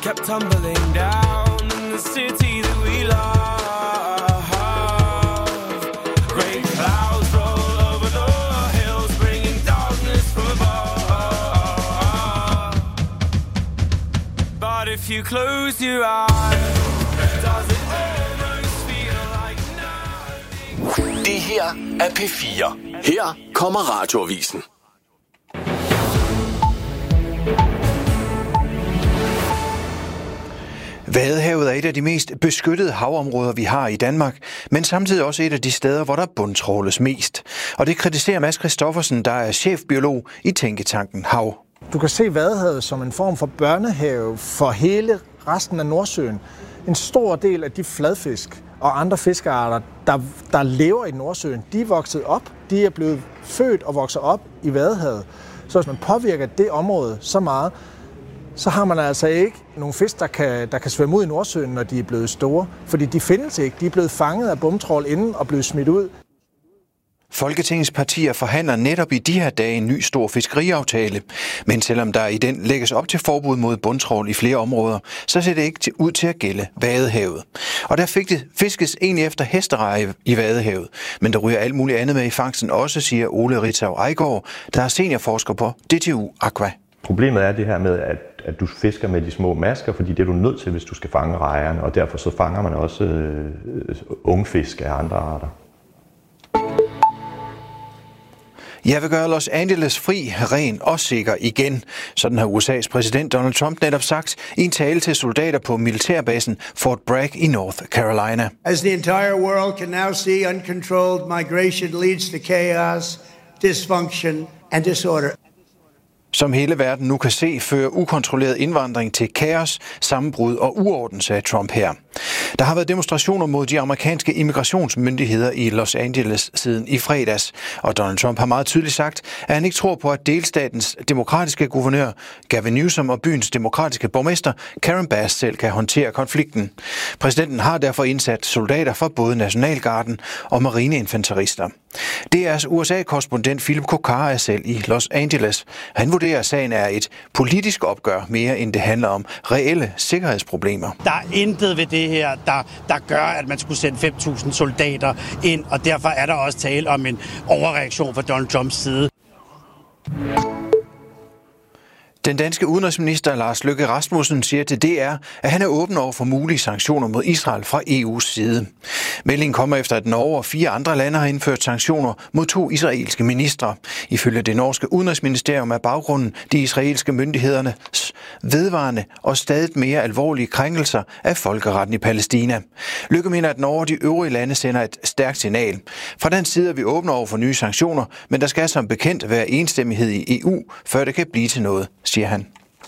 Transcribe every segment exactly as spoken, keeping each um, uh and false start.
kept tumbling down in the city that we love. Great clouds roll over the hills, bringing darkness from above. But if you close your eyes, does it almost feel like nothing? Det her er P fire. Her kommer Radioavisen. Vadehavet er et af de mest beskyttede havområder, vi har i Danmark, men samtidig også et af de steder, hvor der bundtrawles mest. Og det kritiserer Mads Christoffersen, der er chefbiolog i Tænketanken Hav. Du kan se Vadehavet som en form for børnehave for hele resten af Nordsøen. En stor del af de fladfisk og andre fiskearter, der, der lever i Nordsøen, de er vokset op. De er blevet født og vokset op i Vadehavet. Så hvis man påvirker det område så meget, så har man altså ikke nogle fisk, der kan, der kan svømme ud i Nordsøen, når de er blevet store. Fordi de findes ikke. De er blevet fanget af bundtrawl inden og blevet smidt ud. Folketingets partier forhandler netop i de her dage en ny stor fiskeriaftale. Men selvom der i den lægges op til forbud mod bundtrawl i flere områder, så ser det ikke ud til at gælde Vadehavet. Og der fik det fiskes egentlig efter hestereje i Vadehavet. Men der ryger alt muligt andet med i fangsten også, siger Ole Ritzau Ejgaard, der er seniorforsker på D T U Aqua. Problemet er det her med, at, at du fisker med de små masker, fordi det er du nødt til, hvis du skal fange rejerne, og derfor så fanger man også øh, unge fisk af andre arter. Jeg vil gøre Los Angeles fri, ren og sikker igen. Sådan har U S A's præsident Donald Trump netop sagt i en tale til soldater på militærbasen Fort Bragg i North Carolina. As the entire world can now see, uncontrolled migration leads to chaos, dysfunction and disorder. Som hele verden nu kan se, fører ukontrolleret indvandring til kaos, sammenbrud og uorden, sagde Trump her. Der har været demonstrationer mod de amerikanske immigrationsmyndigheder i Los Angeles siden i fredags, og Donald Trump har meget tydeligt sagt, at han ikke tror på, at delstatens demokratiske guvernør Gavin Newsom og byens demokratiske borgmester Karen Bass selv kan håndtere konflikten. Præsidenten har derfor indsat soldater fra både Nationalgarden og marineinfanterister. D R's U S A-korrespondent Philip Kokar er selv i Los Angeles. Han vurderer, at sagen er et politisk opgør mere, end det handler om reelle sikkerhedsproblemer. Der er intet ved det her, der, der gør, at man skulle sende fem tusind soldater ind, og derfor er der også tale om en overreaktion fra Donald Trumps side. Den danske udenrigsminister Lars Løkke Rasmussen siger til D R, at han er åben over for mulige sanktioner mod Israel fra E U's side. Meldingen kommer efter, at Norge og fire andre lande har indført sanktioner mod to israelske ministre. Ifølge det norske udenrigsministerium er baggrunden de israelske myndighedernes vedvarende og stadig mere alvorlige krænkelser af folkeretten i Palæstina. Løkke mener, at Norge og de øvrige lande sender et stærkt signal. Fra den side er vi åbne over for nye sanktioner, men der skal som bekendt være enstemmighed i E U, før det kan blive til noget, siger han.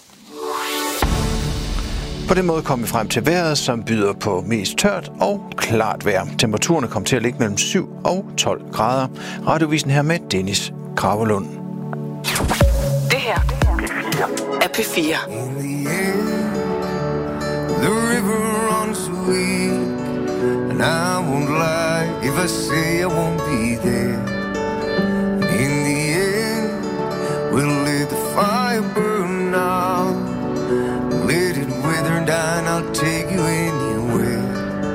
På den måde kom vi frem til vejret, som byder på mest tørt og klart vejr. Temperaturerne kom til at ligge mellem syv og tolv grader. Radiovisen her med Dennis Kravelund. Det her er P fire. The river runs sweet, and I won't lie if I say I won't be there. In the end, we'll let the fire burn out, let it wither down, I'll take you anywhere.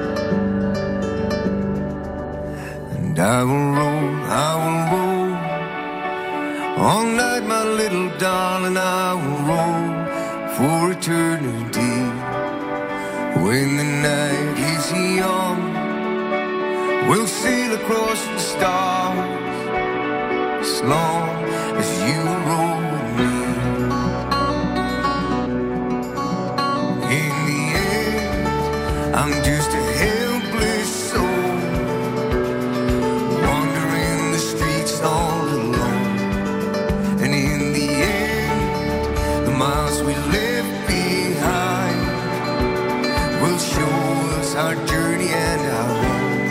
And I will roll, I will roll, all night my little darling, I will roll for eternity. When the night is young, we'll sail across the stars, as long as you roll with me. In the end, I'm just a helpless soul, wandering the streets all alone. And in the end, the miles we left behind will show us our journey and our home.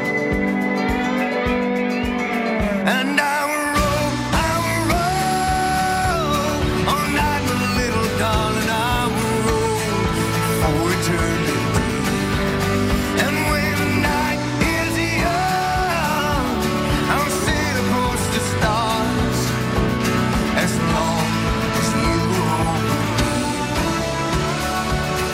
And I will roll, I will roll all night, my little darling, I will roll for eternity. And when the night is young, I'll sail across the stars, as long as you roll with me.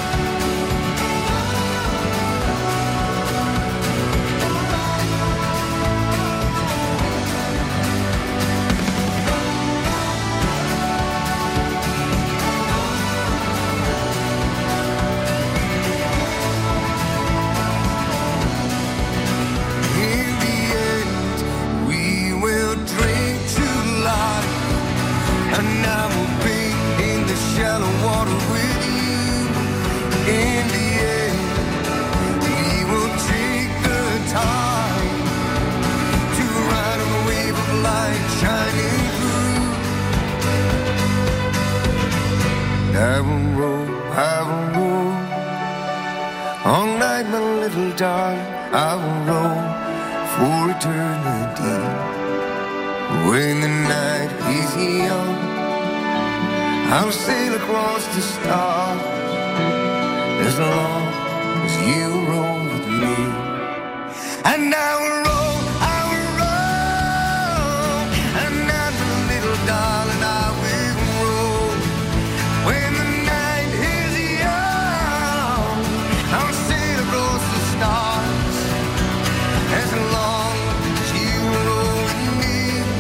will roll, I will roll. All night, my little darling, I will roll for eternity. When the night is young, I'll sail across the stars as long as you roll with me. And I will roll, I will roll, and now the little darling, I will roll. When the night is young, I'll sail across the stars as long as you roll with me.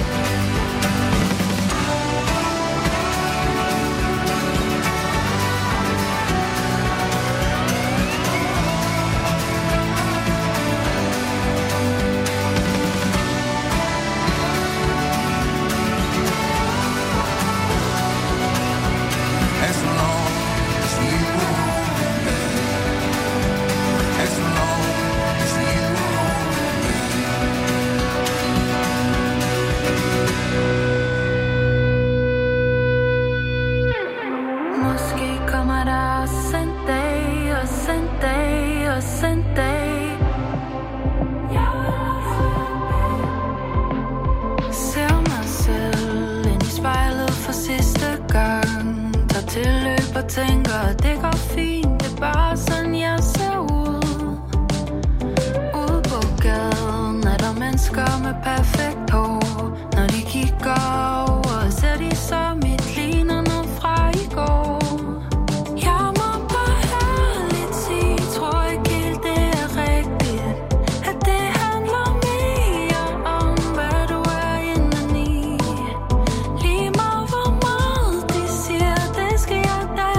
Tænker, det går fint, det er bare sådan, jeg ser ud. Ude på gaden er der mennesker med perfekt hår. Når de kigger over, ser de så mit ligner noget fra i går. Jeg må bare ærligt sige, tror ikke helt det er rigtigt, at det handler mere om, hvad du er indeni. Lige meget hvor meget de siger, det skal jeg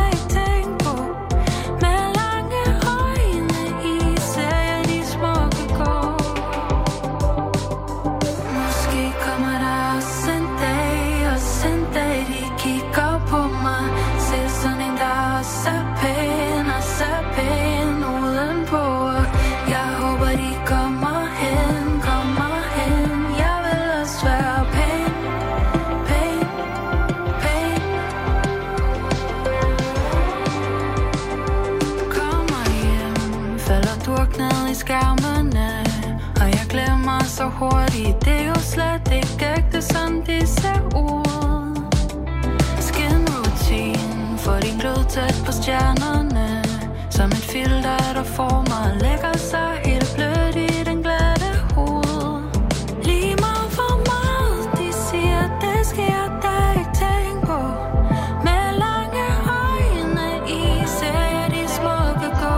skærmene, og jeg glemmer så hurtigt. Det er jo slet ikke ægte, sådan det ser ud. Skin routine, får din glød tæt på stjernerne, som et filter, der får mig lægger sig helt blødt i den glatte hud. Lige meget hvor meget de siger, det skal jeg da ikke tænke på. Med lange øjne i, ser jeg de smukke gå.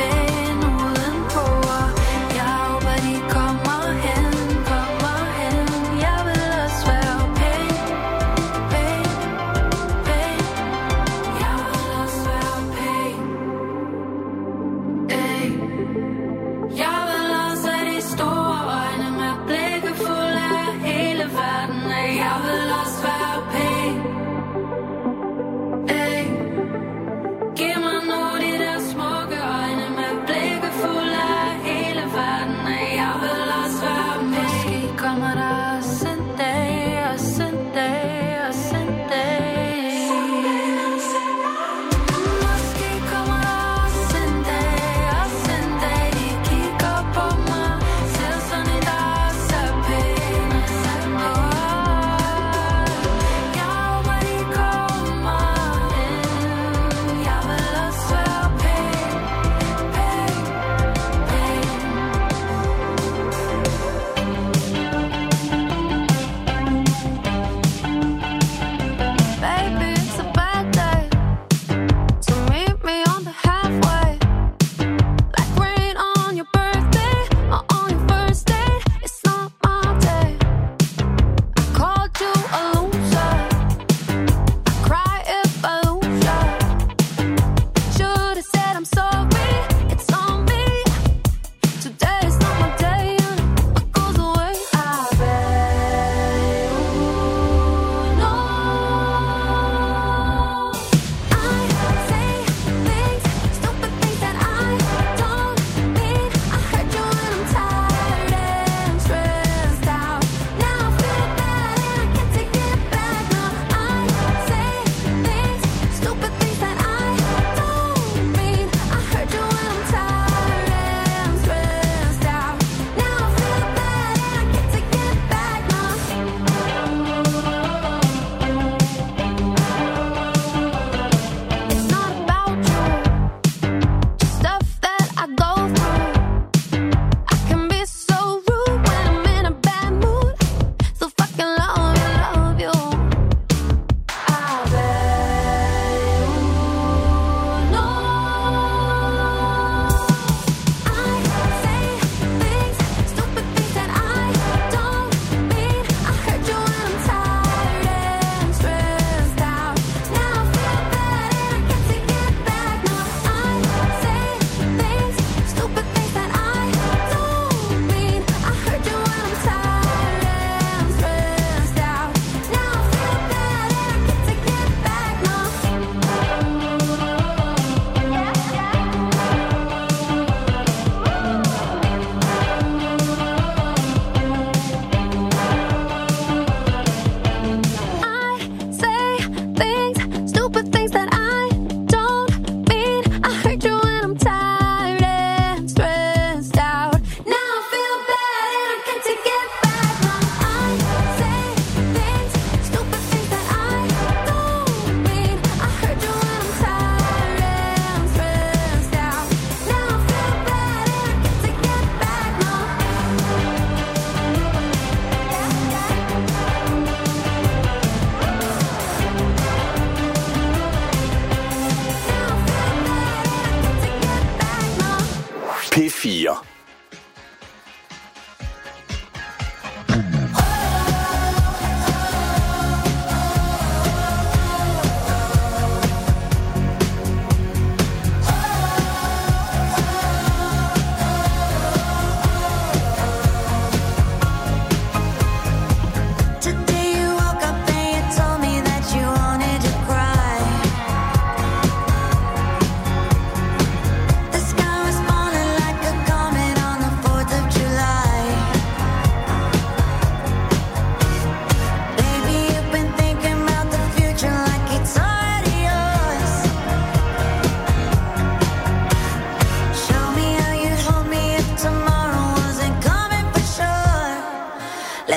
Come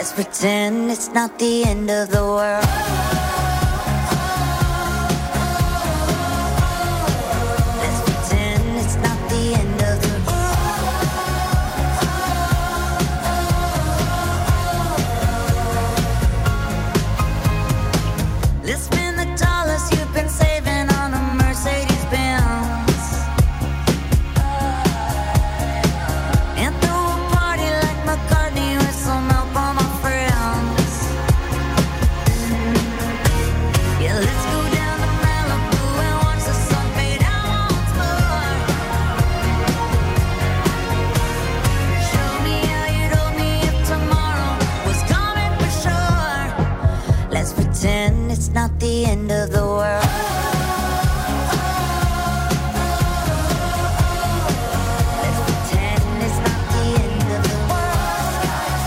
Let's pretend it's not the end of the world. Let's pretend it's not the end of the world. Let's spend the dollars you've been saving on a Mercedes Benz and throw a party like McCartney with some help on my friends. Yeah, let's go down to Malibu and watch the sun fade out once more. Show me how you told me if tomorrow was coming for sure. Let's pretend it's not the end of the world. Let's pretend it's not the end of the world.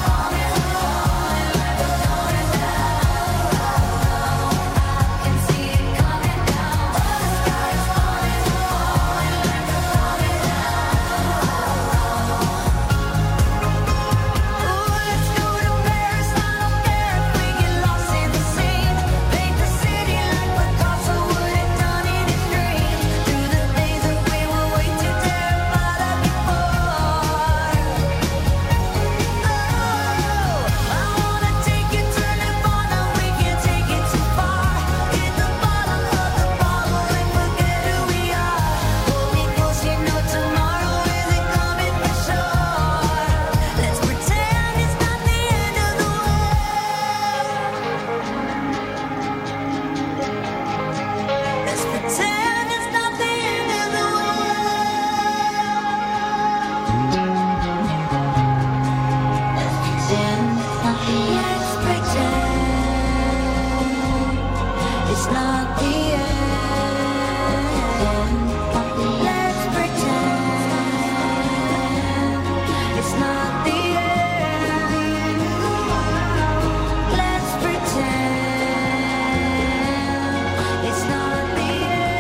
I can see it coming down. The sky's falling, falling like it's coming down. Ooh, let's go to Paris. I don't care if we get lost in the scene. Paint the city like Picasso would have done in his dreams. Do the things that we were way too terrified of before. Oh, I wanna take you to Nirvana. We can't take it too far. Hit the bottom of the bottle and forget who we are. Hold me close, you know tomorrow isn't coming for sure. Let's pretend it's not the end of the world. Let's pretend it's not the end of the world. Let's pretend it's not the end. Let's pretend it's not the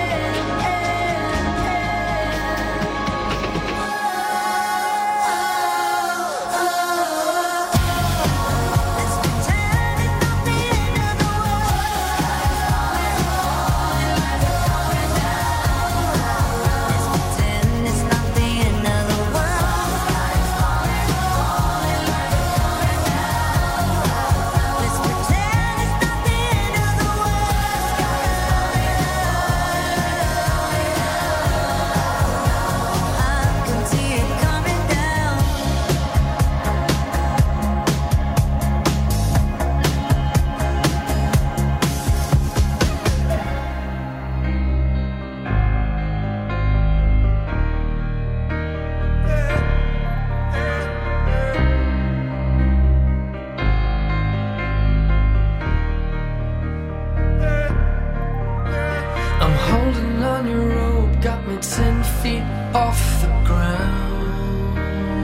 I'm holding on your rope, got me ten feet off the ground.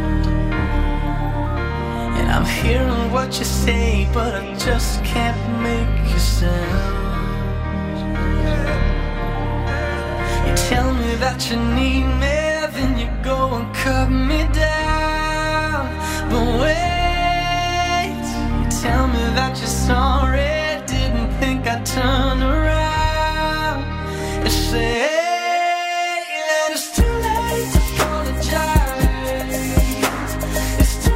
And I'm hearing what you say, but I just can't make a sound. You tell me that you need me, then you go and cut me down. But wait, you tell me that you're sorry, didn't think I'd turn around. You say that it's too late to apologize. It's too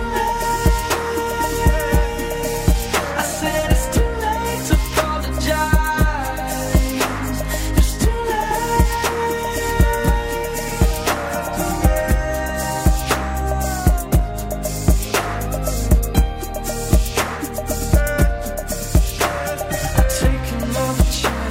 late. I said it's too late to apologize. It's too late. I've taken all the chances.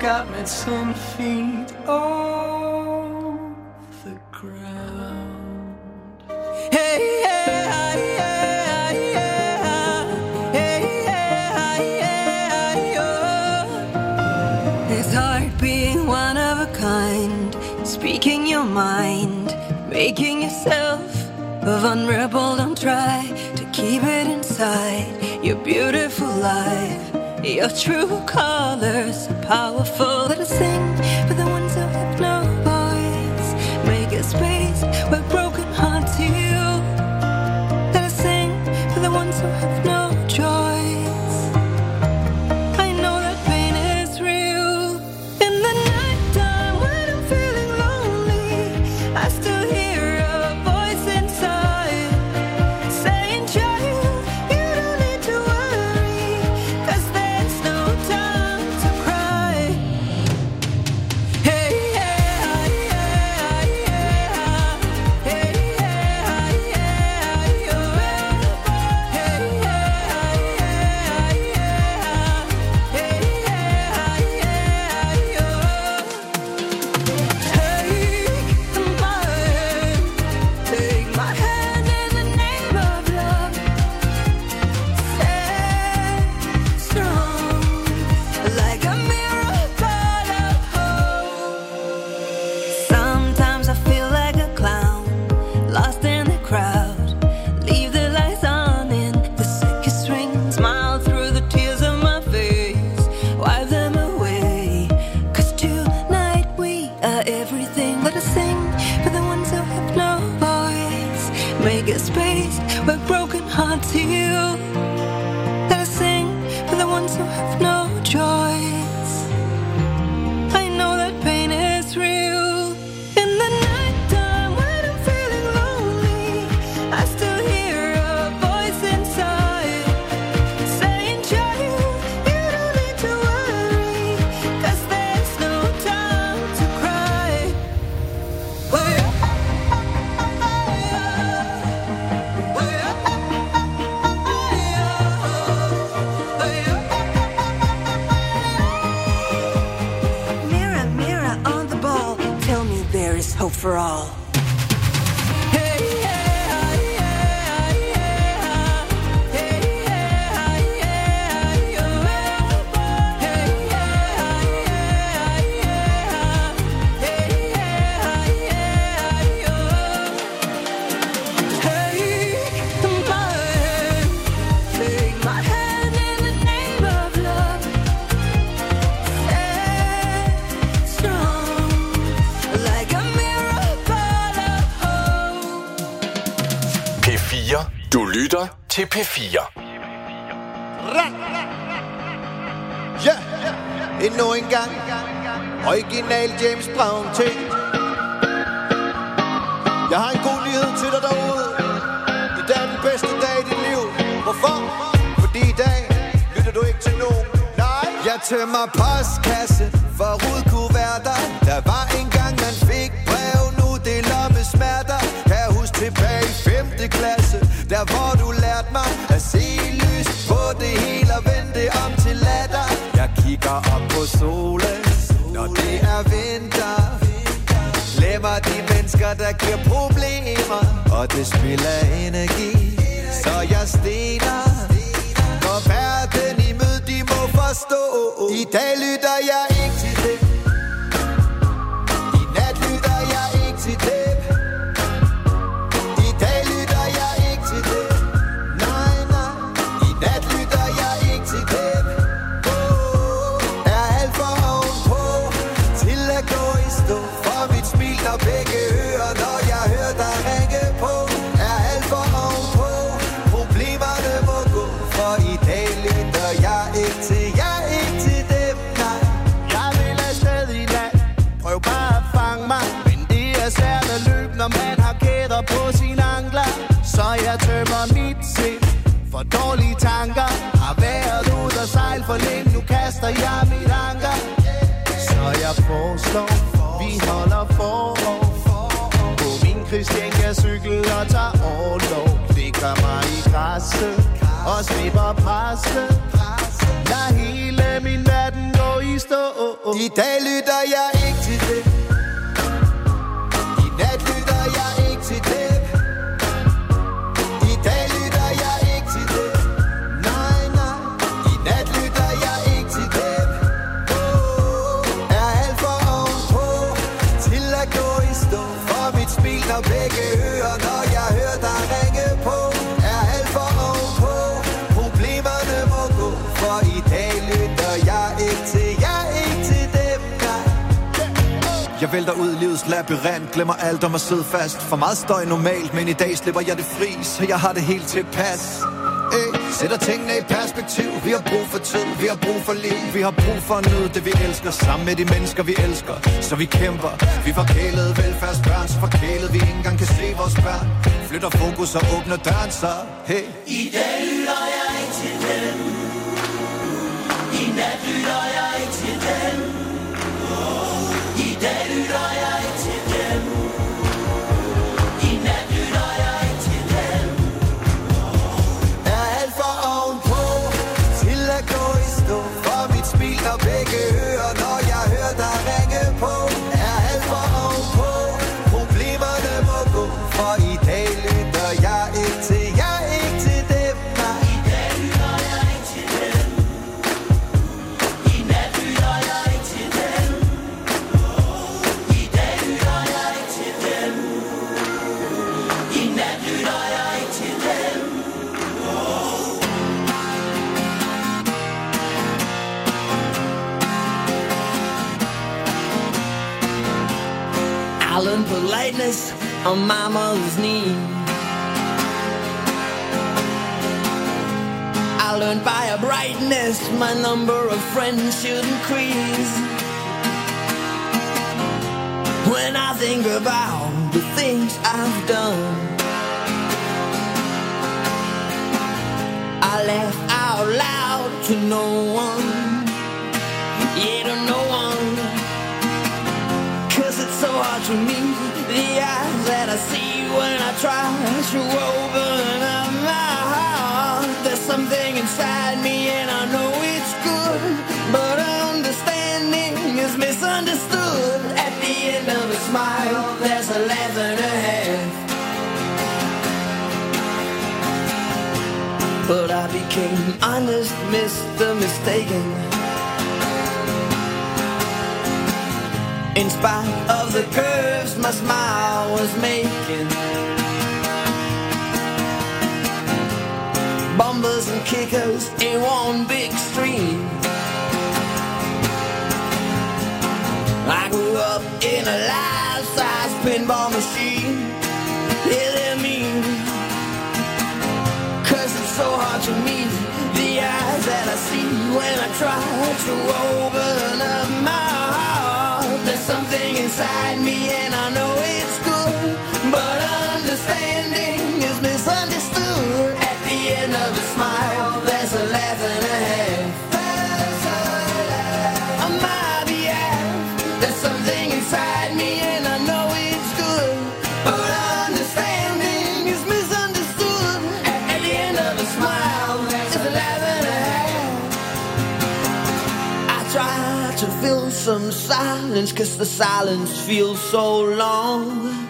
got me ten feet off the ground. Hey, yeah, yeah, yeah. Hey, yeah, yeah, yeah. It's hard being one of a kind, speaking your mind, making yourself vulnerable. Don't try to keep it inside. Your beautiful life, your true colors are powerful. Let us sing for the ones who have no voice. Make a space where broken hearts heal. Let us sing for the ones who have no choice. I know that pain is real. In the nighttime when I'm feeling lonely, I still hear a voice inside saying, child, you don't need to worry, 'cause there's no time to cry. Hey, yeah, yeah, yeah. Hey, yeah, yeah, you're right. Hey, yeah, yeah, yeah. Hey, yeah, yeah, you're Take my hand, take my hand in the name of love. Stay strong, like a miracle of hope. Sometimes I feel like a clown, lost in the crowd. Leave the lights on in the circus ring. Smile through the tears of my face, wipe them away. 'Cause tonight we are everything. Let us sing for the ones who have no voice. Make a space where broken hearts heal. Let us sing for the ones who have no choice. I know that pain is real. In the nighttime when I'm feeling lonely, I still hear a voice inside saying, child, you don't need to worry, 'cause there's no time to cry. Mirror, mirror on the ball, tell me there is hope for all. Hey, yeah, yeah, yeah. Hey, yeah, yeah, you're right. Hey, yeah, yeah, yeah. Hey, yeah, yeah, you're Take my hand, take my hand in the name of love. Stay strong, like a miracle of hope. P fire. Du lytter til P fire. Ja, endnu en gang original James Brown ting. Jeg har en god nyhed til dig derude. I dag er den bedste dag i dit liv. Hvorfor? Fordi i dag lytter du ikke til nogen. Nej. Jeg tømmer postkasse for rudkuverter. Der var engang man fik brev, nu det er lommesmerter. Kan jeg huske tilbage i femte klasse, der hvor du lærte mig at se lys på det hele og vende det om til latter. Jeg kigger op på solen, når det er vinter. Glemmer de mennesker, der giver problemer, og det spiller energi, så jeg stener. Når verden i møde, de må forstå. I dag lytter jeg ikke til dem. I nat lytter jeg ikke til dem. I dag lytter jeg ikke til dem. Nej, nej. I nat lytter jeg ikke til dem. Oh, er alt for ovenpå til at gå i stå. For mit smil når begge hører, når jeg hører dig ringe på. Er alt for ovenpå, problemerne må gå. For i dag lytter jeg ikke til, jeg er ikke til dem, nej. Jeg vil afsted i nat, prøv bare at fange mig. Men det er svært at løbe, når man har kæder på sine ankler. Så jeg tømmer mit sind for dårlige tanker. Har været ud og sejl for længe, nu kaster jeg mit anker. Så jeg foreslår, vi holder forår på min Christiania cykel og tager overlov. Ligger mig i græsset og slipper presset. Lad hele min verden gå i stå. I dag lytter jeg ikke til det. I nat lytter jeg ikke til det. I dag lytter jeg ikke til det. Nej, nej. I nat lytter jeg ikke til det. Er alt for ovenpå til at gå i stå. For mit smil når begge hører, når jeg hører dig ringe på. Er alt for ovenpå, problemerne må gå. For i dag lytter jeg ikke til, jeg er ikke til dem, nej. Jeg vælter ud i livets labyrint, glemmer alt om at sidde fast. For meget støj normalt, men i dag slipper jeg det fri, så jeg har det helt tilpas. Ey, sætter tingene i perspektiv. Vi har brug for tid, vi har brug for liv. Vi har brug for at nyde det vi elsker, sammen med de mennesker vi elsker. Så vi kæmper, vi forkælede velfærdsbørn, så forkælet vi ikke engang kan se vores børn. Flytter fokus og åbner døren, så hey. I dag lytter jeg ikke til dem. I nat lytter jeg ikke til dem. I dag lytter jeg ikke til dem. I nat lytter jeg ikke til dem. Er alt for ovenpå til at gå i stå. For mit smil når begge hører, når jeg hører dig ringe på. Er alt for ovenpå, problemerne må gå. For i dag lytter jeg ikke til, jeg er ikke til dem, nej. I dag lytter jeg ikke til dem. I nat lytter jeg ikke til dem. I dag lytter jeg ikke til dem. I nat lytter jeg ikke til dem. I learned politeness on my mother's knee. I learned by a brightness my number of friends should increase. When I think about the things I've done, I laugh out loud to no one, yeah, to no one. Cause it's so hard to meet the eyes that I see when I try to open up my heart. There's something inside me and I know it's good, but understanding is misunderstood. At the end of a smile, there's a laugh and a half. But I became honest, Mister Mistaken. In spite of the curves my smile was making, bumpers and kickers in one big stream. I grew up in a life-size pinball machine. Yeah, they're mean, cause it's so hard to meet the eyes that I see when I try to open up my heart. There's something inside me and I know it's good, but understanding is misunderstood. At the end of a smile, there's a laugh and a half. On my behalf, there's something inside me and I know it's good, but understanding is misunderstood. At the end of a smile, there's a laugh and a half. I try to fill some silence, cause the silence feels so long.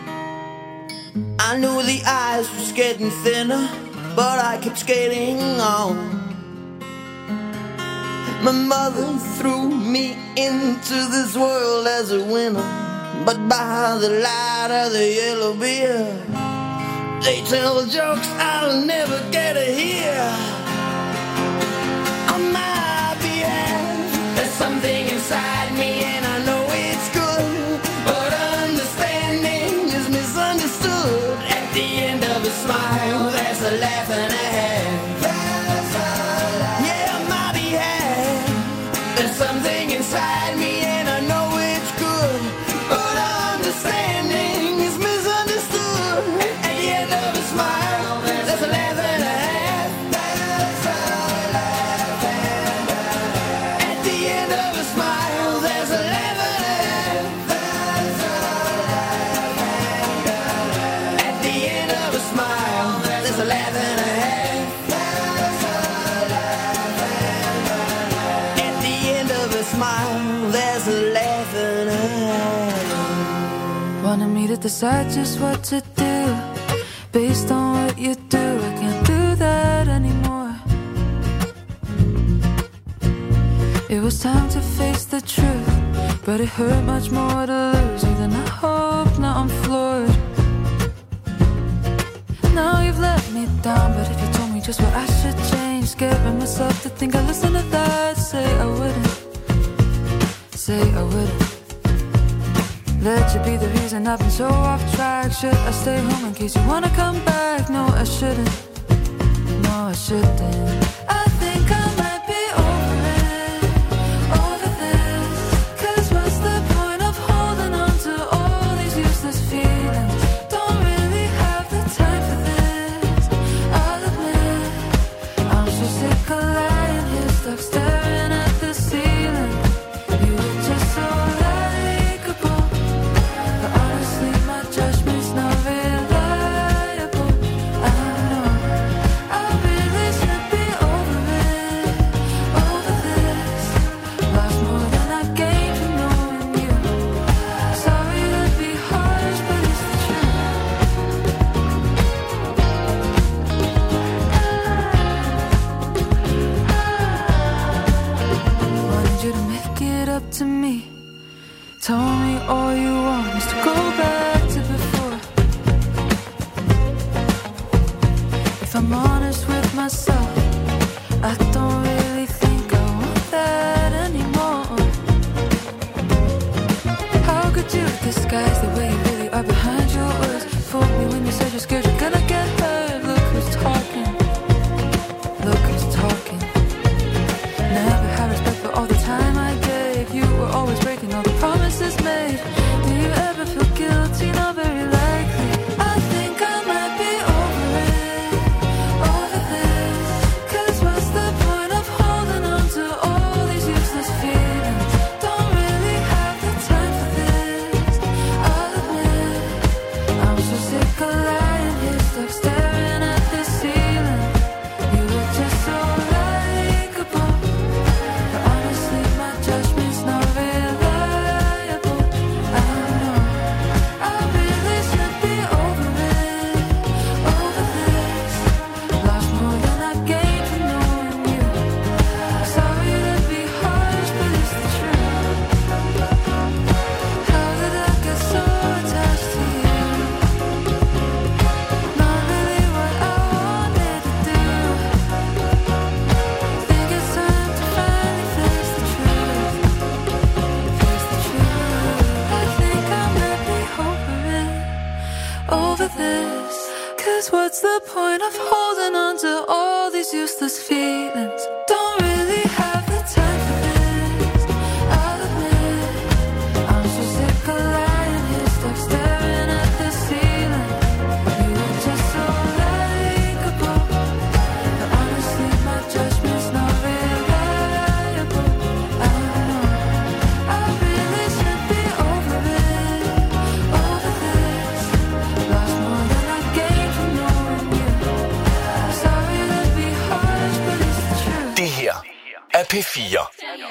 I knew the eyes was getting thinner, but I kept skating on. My mother threw me into this world as a winner, but by the light of the yellow beer, they tell jokes I'll never get to hear. On my behalf, there's something inside me and I know it's good, but understanding is misunderstood. At the end of a smile, there's a laugh and a half. Yeah, on my behalf, there's something inside me and I know it's good, but understanding is misunderstood. At the end of a smile, there's a laugh and a half. At the end of a smile, there's smile, there's a laughing eye. Wanted me to decide just what to do based on what you do. I can't do that anymore. It was time to face the truth, but it hurt much more to lose you than I hoped. Now I'm floored. Now you've let me down, but if you told me just what I should change, scaring myself to think I listen to that. Say I wouldn't, say I wouldn't. Let you be the reason I've been so off track. Should I stay home in case you wanna come back? No, I shouldn't, no, I shouldn't. I think I might be over it, over this. Cause what's the point of holding on to all these useless feelings? Don't really have the time for this, I'll admit. I'm so sick of lying here, stuck staring at the ceiling. You were just so likable, but honestly my judgment's not reliable. I know I really should be over it, over this. Lost more than I gained from knowing you. Sorry to be harsh, but it's the truth. Wanted you to make it up to me. Told me all you want is to go back to before. If I'm honest with myself, I don't really think I want that anymore. How could you disguise the way you really are behind your words? Fooled me when you said you're scared you're gonna get hurt. Look who's talking, look who's talking. Never had respect for all the time I gave. You were always breaking all the promises made. Do you ever feel guilty? Not very likely. I think I might be over it, over this. Cause what's the point of holding on to all these useless feelings? Don't really have the time for this, I'll admit. I'm so sick of lying here, stuck staring at the ceiling. You were just so likable, but honestly my judgment's not reliable. I know I really should be over it, over this. Lost more than I gained from knowing you. Sorry to be harsh, but it's the truth. How did I get so attached to you? Not really what I wanted to do. Think it's time to finally face the truth, face the truth. I think I might be over it, over this. Cause what's the point of holding on to all these useless feelings? Don't really have the time for this, I'll admit. I'm so sick of lying here, stuck staring at the ceiling. You were just so likable, but honestly my judgment's not reliable. I know I really should be over it, over this. Lost more than I gained from knowing you. Sorry to be harsh, but it's the truth. Det her er P fire.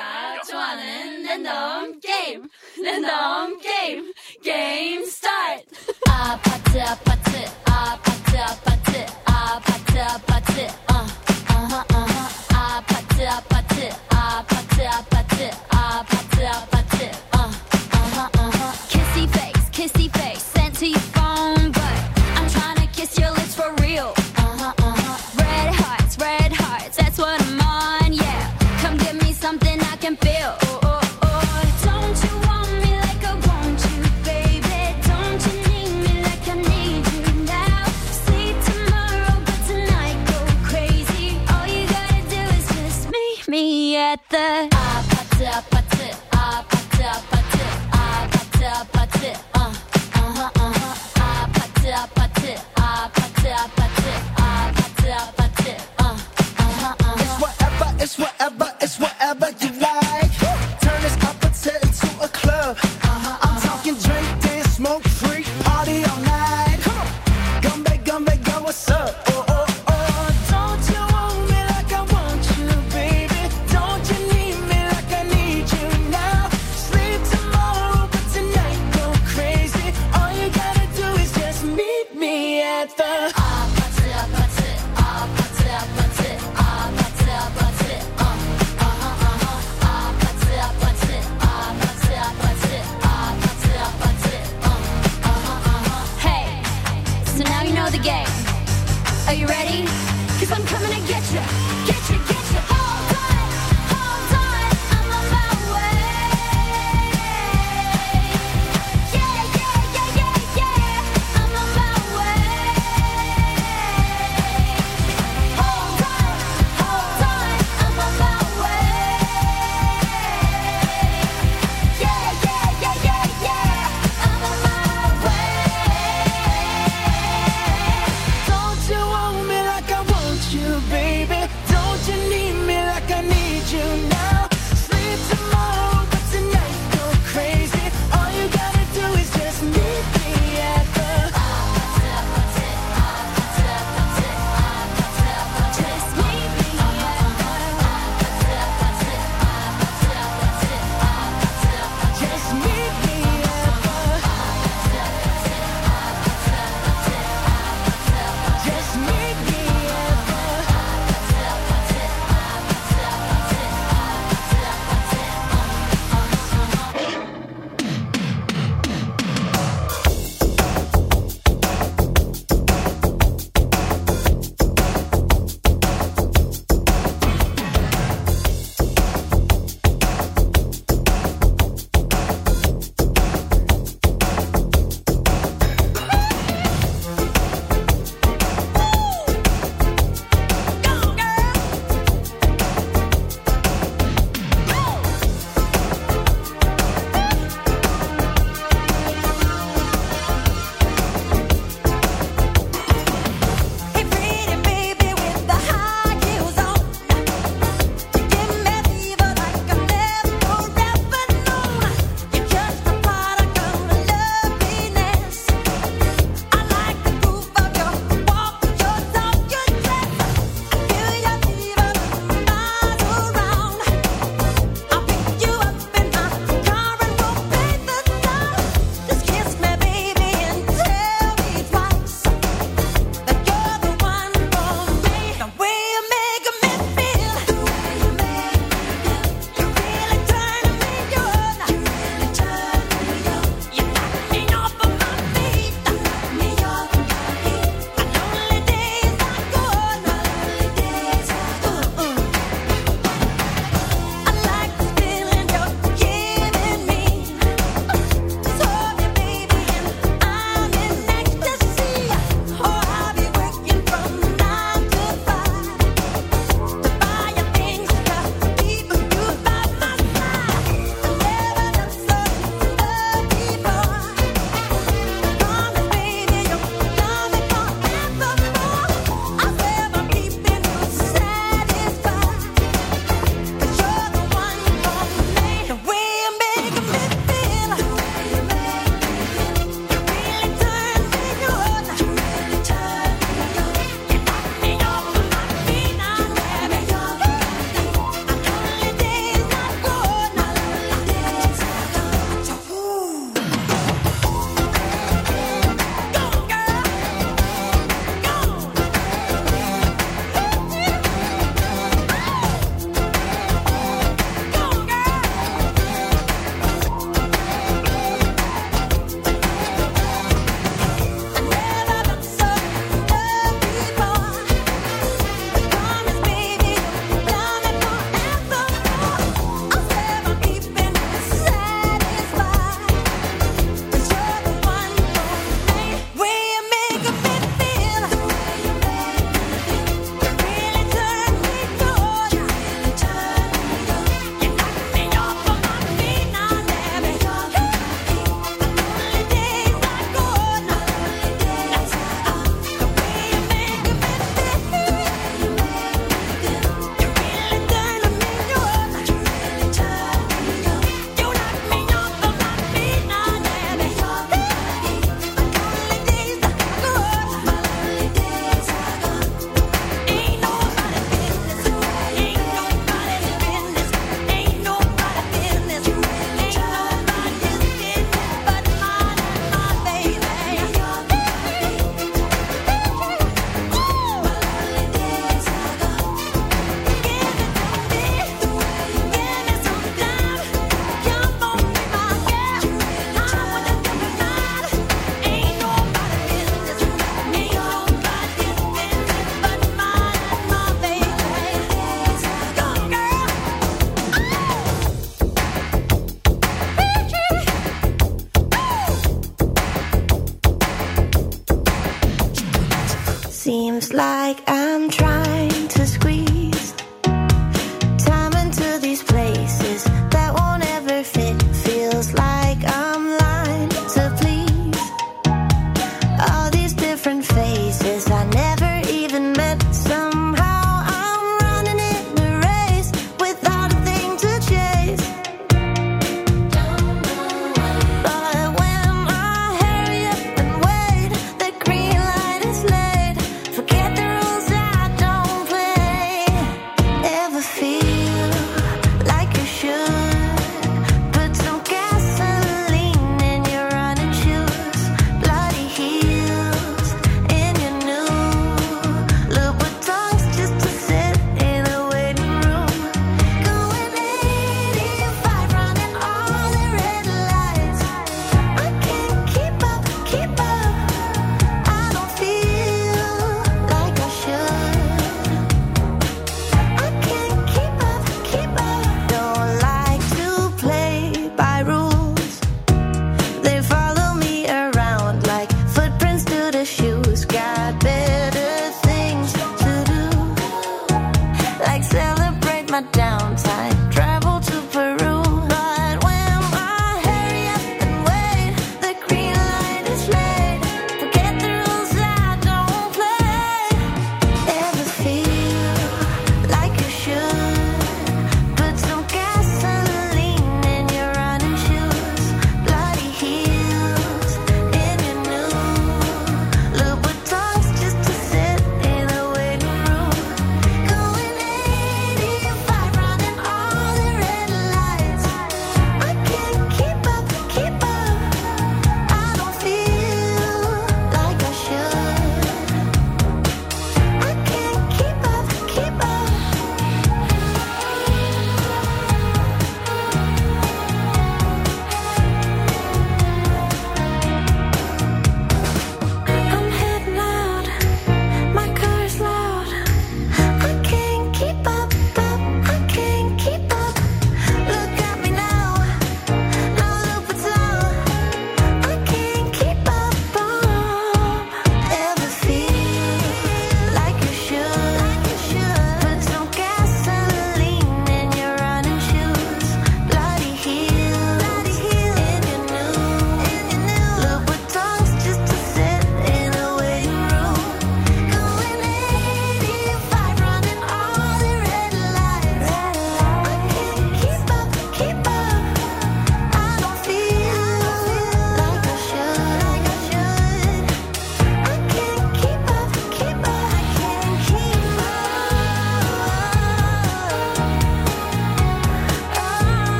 Random game, random game, game start. Ah, patte, patte, ah, patte, patte, ah, patte, patte, uh, uh-huh, uh-huh. Ah, patte, patte, ah, patte, patte, ah, patte, patte, uh, uh-huh, uh-huh. Kissy face, kissy face, sent to your phone, but I'm trying to kiss your lips for real. Uh-huh, uh-huh. Red hearts, red hearts, that's what I'm on, yeah. Come give me something I can feel. Oh, oh, oh. Don't you want me like I want you, baby? Don't you need me like I need you now? See tomorrow, but tonight go crazy. All you gotta do is just meet me at the ah, patte, patte, ah, patte, patte, ah, patte, patte, uh, uh-huh, uh-huh. Ah, patte, patte, ah, patte, patte, ah, patte, patte, uh, uh-huh, uh-huh. It's whatever, it's whatever, it's whatever you like. Turn this appetite into a club. Uh-huh, I'm talking drink, dance, smoke, freak, party all night. Come on, gumbe, gumbe, go, what's up? Oh, oh, oh. Don't you want me like I want you, baby? Don't you need me like I need you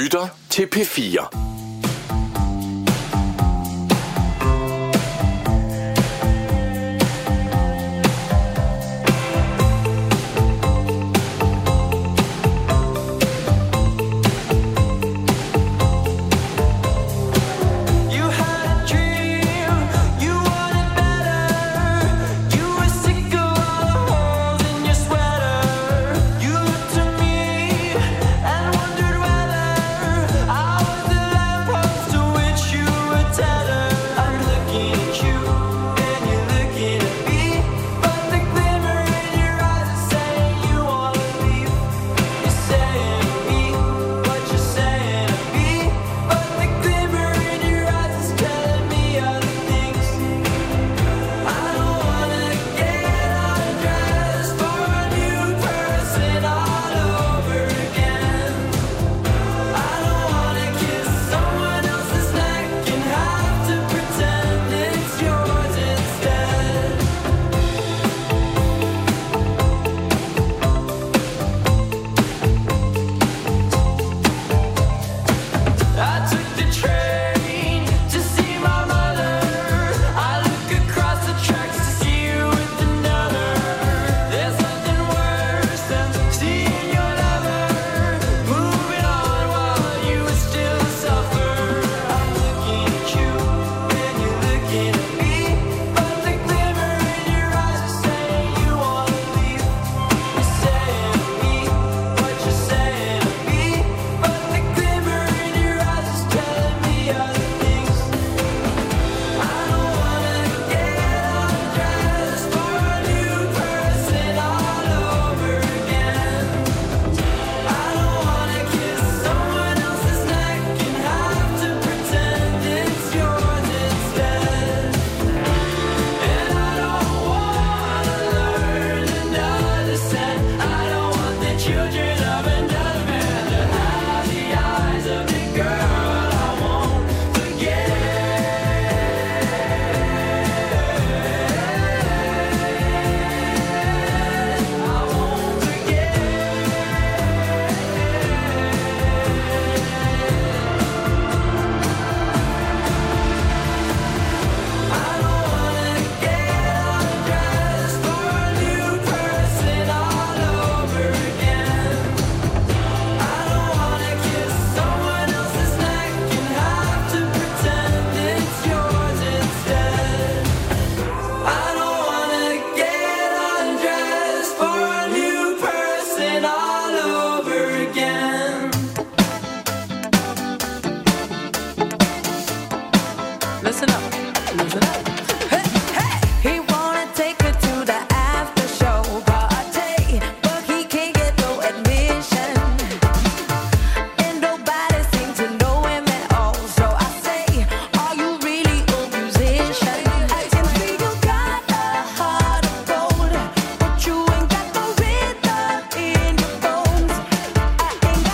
lytter til P fire.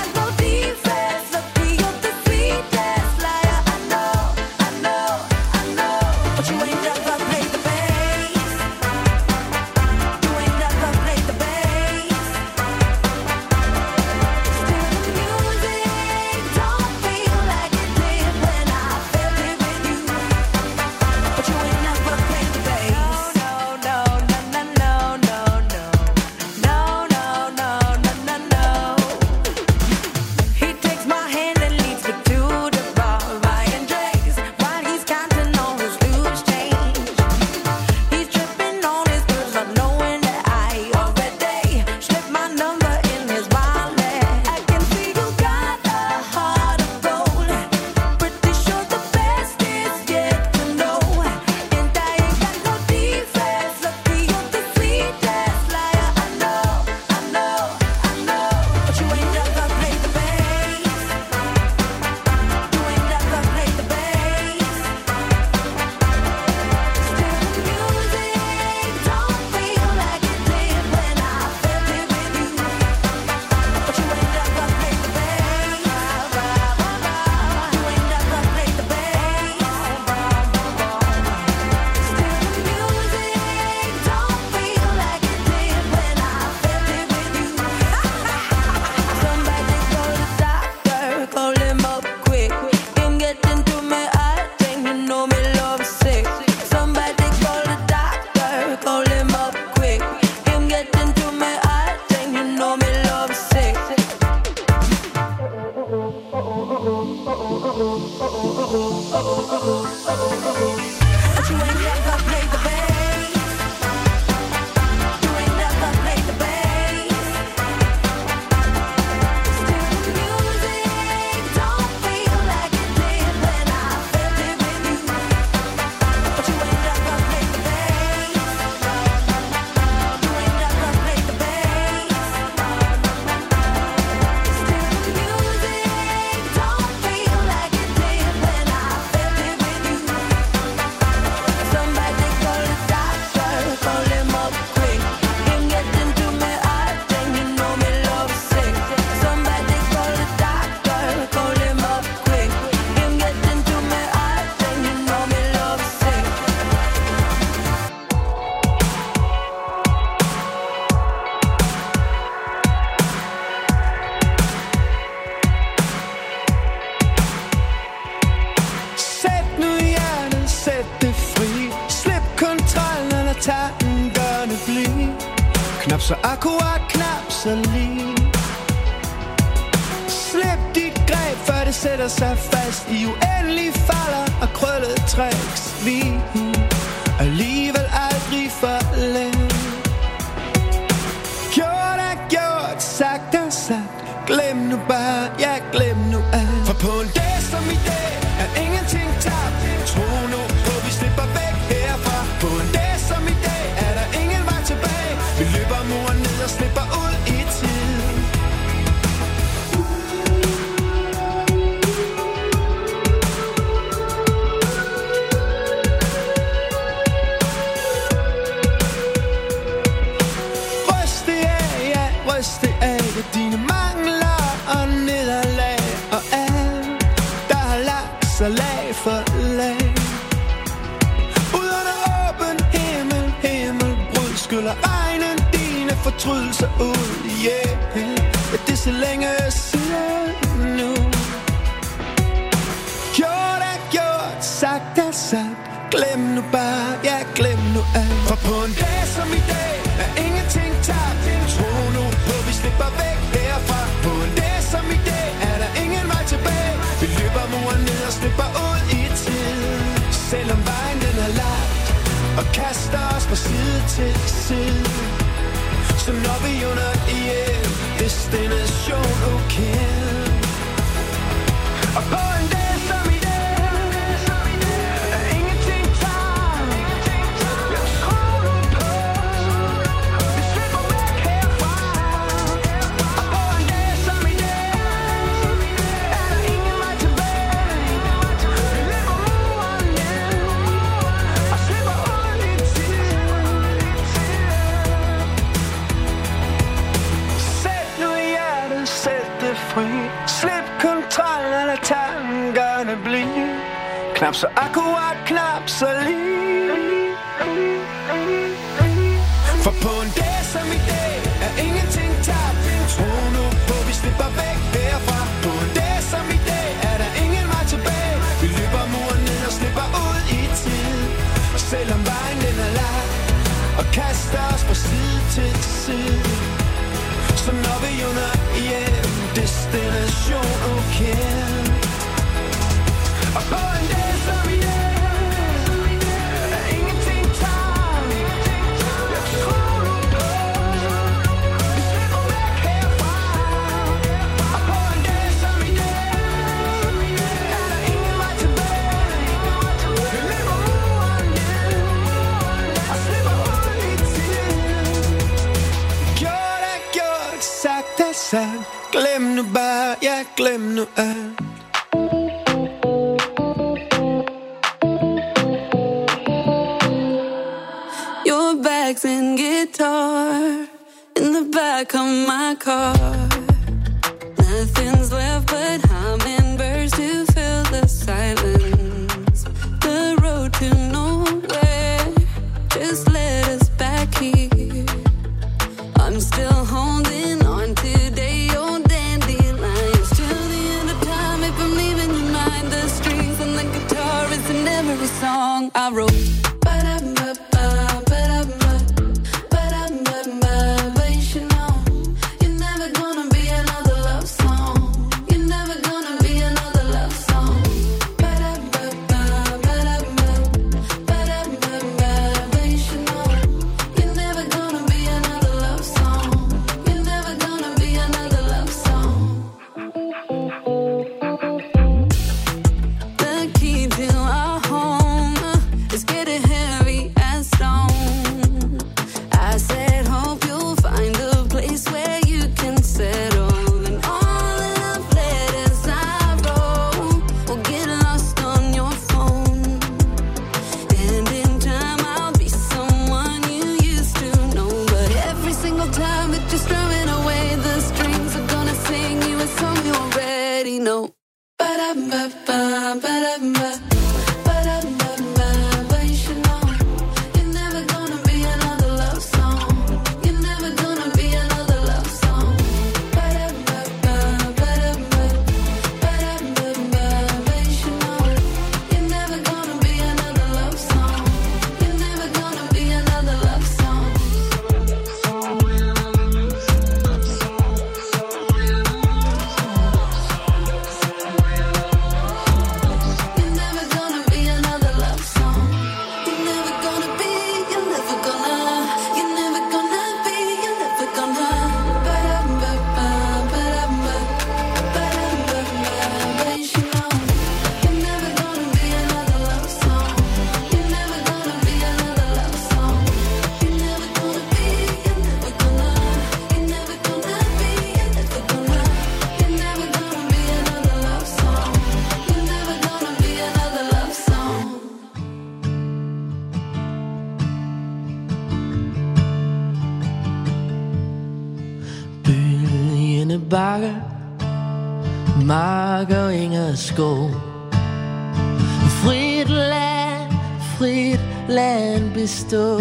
I know But you ain't never played the bass. You ain't never played the bass. Still the music don't feel like it did when I felt it with you. But you ain't never played the bass. You ain't never played the bass. Still the music don't feel like it did when I felt it with you. Somebody call the doctor, call him up quick. Him get into me heart, then you know me love sick. Somebody call the doctor, call him up quick. Him get into me heart, then you know me love sick. Sæt nu hjertet, sæt det fri. Slip kontrollen, eller tag den, gør det blive. Knap så akkurat, knap så lige. Slip dit greb, før det sætter sig fast i uendelige falder og krøllede tricks. Vi alligevel aldrig forlænge. Gjort er gjort, sagt er sagt. Glem nu bare, ja glem nu alt. For på en dag som i dag er ingenting tabt. Tro nu på, vi slipper væk herfra. På en dag som i dag er der ingen vej tilbage. Vi løber muren ned og slipper ud i tiden. Ryst det af, ja, ryst det af. Dine mangler og nederlag og alt, der har lagt sig lag for lag. Ud under åben himmel, himmelbrud, skyller regnen dine fortrydelser ud. Yeah, ja, det er så længe siden nu. Gjort er gjort, sagt er sagt. Glem nu bare, ja glem nu alt. For på en dag som i dag er ingenting tabt. Tro nu på, vi slipper væk herfra. På en dag som i dag er der ingen vej tilbage. Vi løber muren ned og slipper ud i tiden. Selvom vejen den er lagt og kaster os fra side til side, så når vi under hjem, destination ukendt. Og på en dag som i dag er ingenting tabt. Jeg tror nu på, vi slipper væk herfra. Og på en dag som i dag er der ingen vej tilbage. Vi løber muren ned og slipper ud i tiden. Sæt nu hjertet, sæt det fri. Slip kontrollen, eller tankerne blive. Knap så akkurat, knap så lige. For på en dag som i dag er ingenting tabt. Tro nu på, vi slipper væk herfra. På en dag som i dag er der ingen vej tilbage. Vi løber muren ned og slipper ud i tid. Og selvom vejen den er lang og kaster os fra side til side, så når vi under hjem, destination ukendt. Og på en dag som i dag er ingenting tabt. Jeg tror nu på, vi slipper væk herfra. Og på en dag som i dag er der ingen vej tilbage. Vi løber muren ned og slipper ud i tiden. Gjort er gjort, sagt er sagt. Glem nu bare, ja glem nu alt. Your bags and guitar in the back of my car. Nothing's left but hummingbirds to fill the silence. The road to nowhere, just let us back here. I'm still holding on today, your dandelions. Till the end of time, if I'm leaving your mind, the strings and the guitar is in every song I wrote. But you should know, you're never gonna be another love song. You're never gonna be another love song. bakker, marker, ingen skov. Frit land, frit land bestå.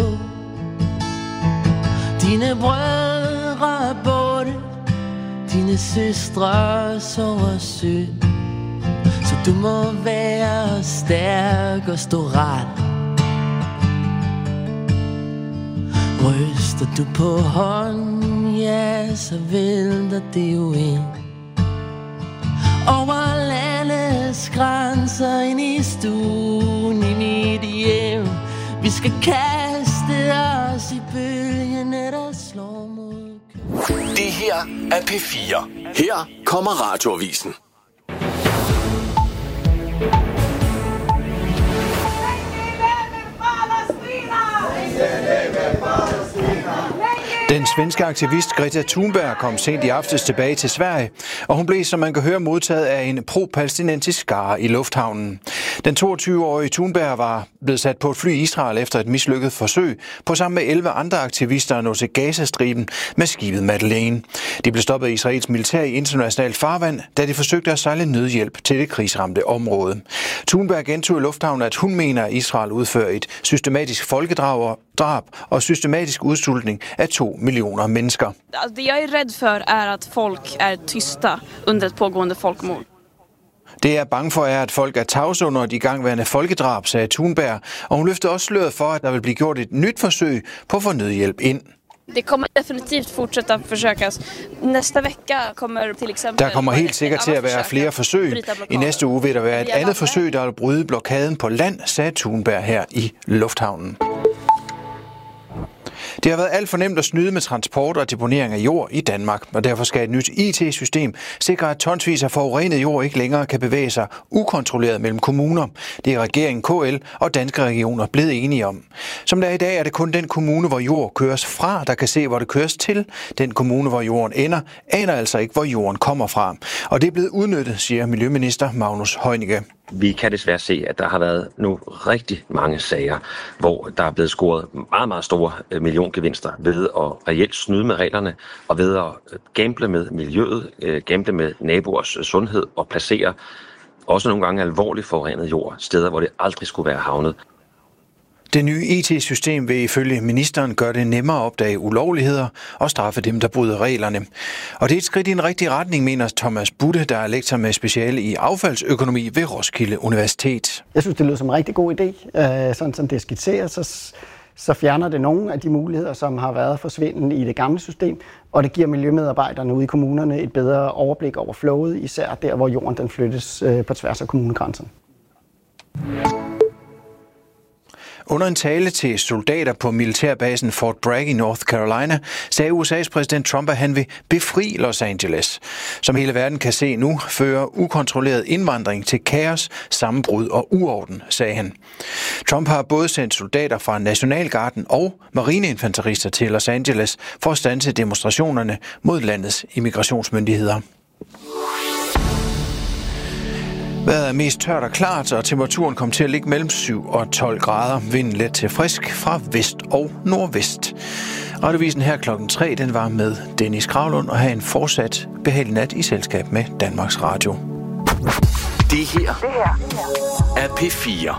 Dine brødre er borte, dine søstre sover sø. Så du må være stærk og stå ret. Ryster du på hånden, ja, så vælter det jo ind. Over landets grænser, ind i stuen, i mit hjem. Vi skal kaste os i bølgene, der slår mod. Det her er P fire. Her kommer Radioavisen. Den svenske aktivist Greta Thunberg kom sent i aftes tilbage til Sverige, og hun blev, som man kan høre, modtaget af en pro-palæstinensisk skare i lufthavnen. Den toogtyve-årige Thunberg var blevet sat på et fly i Israel efter et mislykket forsøg på sammen med elleve andre aktivister at nå til Gazastriben med skibet Madeleine. De blev stoppet af Israels militær i internationalt farvand, da de forsøgte at sejle nødhjælp til det krigsramte område. Thunberg gentog i lufthavnen, at hun mener, at Israel udfører et systematisk folkedrab og systematisk udsultning af to millioner mennesker. Det jeg er rädd för är att folk är tysta under ett pågående folkmord. Det jeg er bange for er, at folk er tavse under de igangværende folkedrab, sagde Thunberg, og hun løftede også sløret for, at der vil blive gjort et nyt forsøg på at få nødhjælp ind. Det kommer definitivt fortsætte försökas. Næste vecka kommer til eksempel... Der kommer helt sikkert til at være flere forsøg. I næste uge vil der være et andet forsøg, der vil bryde blokaden på land, sagde Thunberg her i lufthavnen. Det har været alt for nemt at snyde med transport og deponering af jord i Danmark, og derfor skal et nyt I T-system sikre, at tonsvis af forurenet jord ikke længere kan bevæge sig ukontrolleret mellem kommuner. Det er regeringen, K L og Danske Regioner blevet enige om. Som der er i dag, er det kun den kommune, hvor jord køres fra, der kan se, hvor det køres til. Den kommune, hvor jorden ender, aner altså ikke, hvor jorden kommer fra. Og det er blevet udnyttet, siger Miljøminister Magnus Heunicke. Vi kan desværre se, at der har været nu rigtig mange sager, hvor der er blevet scoret meget, meget store milliongevinster ved at reelt snyde med reglerne og ved at gamble med miljøet, gamble med naboers sundhed og placere også nogle gange alvorligt forurenet jord steder, hvor det aldrig skulle være havnet. Det nye I T-system vil ifølge ministeren gøre det nemmere at opdage ulovligheder og straffe dem, der bryder reglerne. Og det er et skridt i en rigtig retning, mener Thomas Budde, der er lektor med speciale i affaldsøkonomi ved Roskilde Universitet. Jeg synes, det lyder som en rigtig god idé. Sådan som det skitserer, så, så fjerner det nogle af de muligheder, som har været forsvindende i det gamle system, og det giver miljømedarbejderne ude i kommunerne et bedre overblik over flowet, især der, hvor jorden den flyttes på tværs af kommunegrænserne. Under en tale til soldater på militærbasen Fort Bragg i North Carolina, sagde U S A's præsident Trump, at han vil befri Los Angeles. Som hele verden kan se nu, fører ukontrolleret indvandring til kaos, sammenbrud og uorden, sagde han. Trump har både sendt soldater fra Nationalgarden og marineinfanterister til Los Angeles for at standse demonstrationerne mod landets immigrationsmyndigheder. Vejret er mest tørt og klart, og temperaturen kom til at ligge mellem syv og tolv grader. Vinden let til frisk fra vest og nordvest. Radiovisen her klokken tre, den var med Dennis Kravlund, og have en fortsat behagelig nat i selskab med Danmarks Radio. Det her er P fire.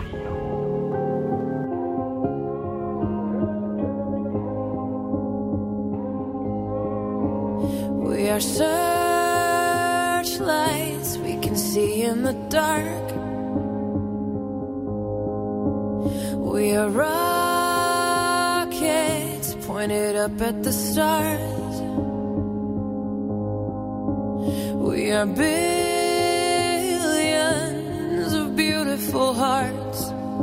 We are searchlights we can see in the dark. We are rockets pointed up at the stars. We are billions of beautiful hearts.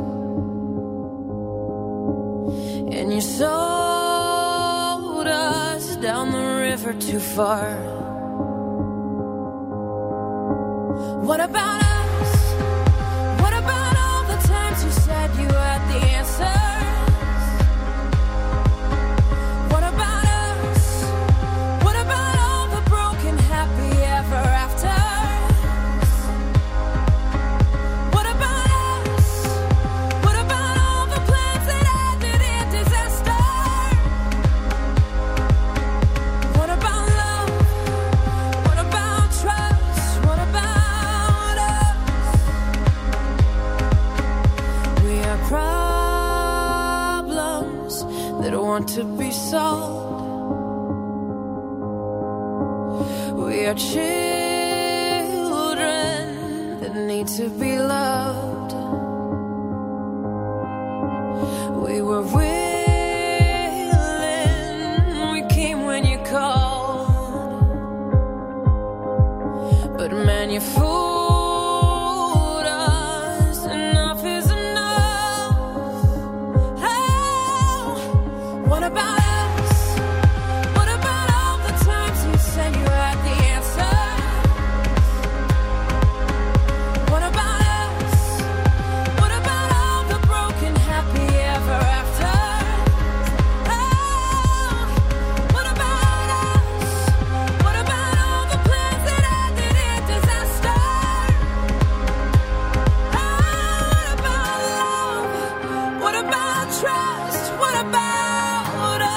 And you sold us down the river too far. What about us? What about all the times you said you had the answers? What about us? What about all the broken happy ever afters? What about us? What about all the plans that ended in disaster? What about love? What about that want to be sold. We are children that need to be loved. We were willing, we came when you called, but man, you fooled us. Enough is enough. Oh, what about us? What about all the times you said you had the answer? What about us? What about all the broken happy ever after? Oh, what about us? What about all the plans that ended in disaster? Oh, what about love? What about trust? What about us?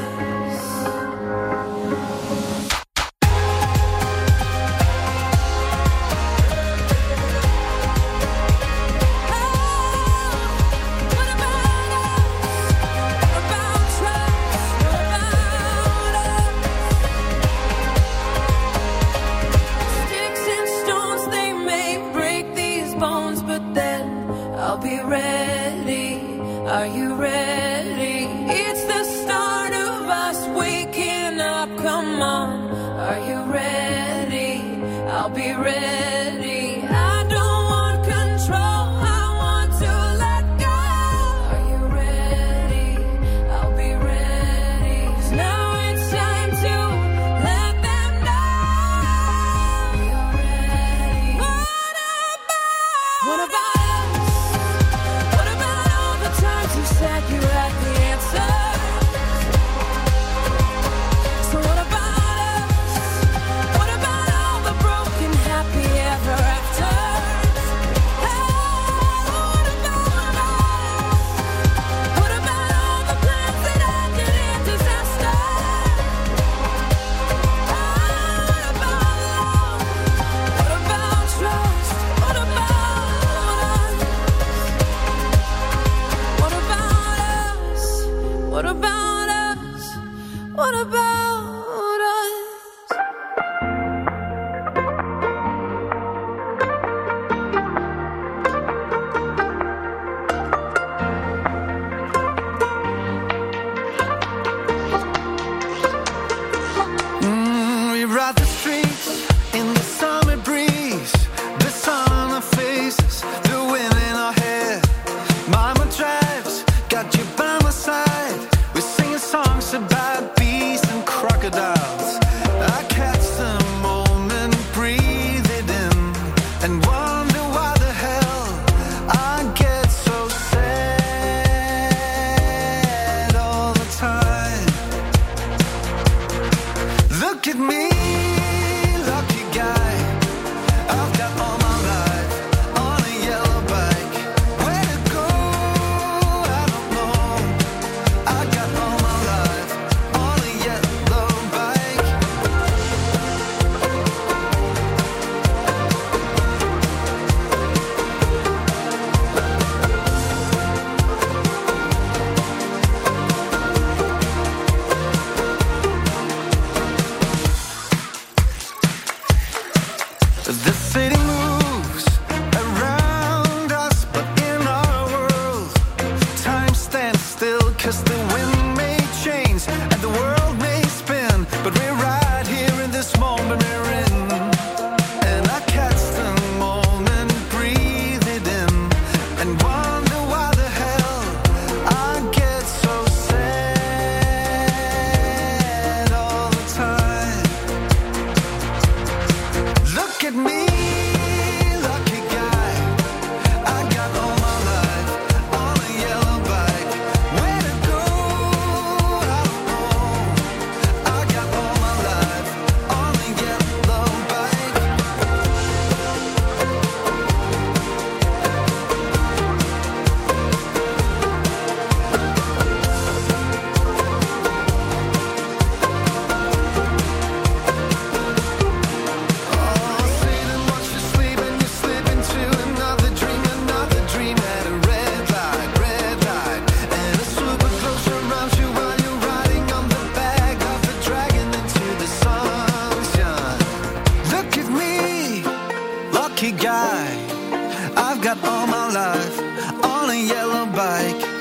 Sticks and stones, they may break these bones, but then I'll be ready. Are you ready? It's the start of us waking up. Come on, are you ready? I'll be ready. I don't want control, I want to let go. Are you ready? I'll be ready. 'Cause now it's time to let them know you're ready. What about? What about us? What about all the times you said you had the answer? So what about us? What about all the broken happy ever after? What about us? What about all the plans that ended in disaster? What about love? What about trust? What about us? What about us? What about us? What about us? Mm, we ride the streets in the summer breeze, the sun on our faces, the wind in our hair. Mama drives, got you by my side. We're singing songs about bees and crocodiles. I catch the moment, breathe it in, and wonder why the hell I get so sad all the time. Look at me, lucky guy. I've got all my life on a yellow bike. Where to go, I don't know. I got all my life on a yellow bike. The city moves around us, but in our world, time stands still, 'cause the wind may change and the world may spin, but we're right here in this moment we're in. And I catch the moment, breathe it in, and wonder why the hell I get so sad all the time. Look at me, lucky guy. I got all my life on a yellow bike. Where to go, I don't know. pedal a bike.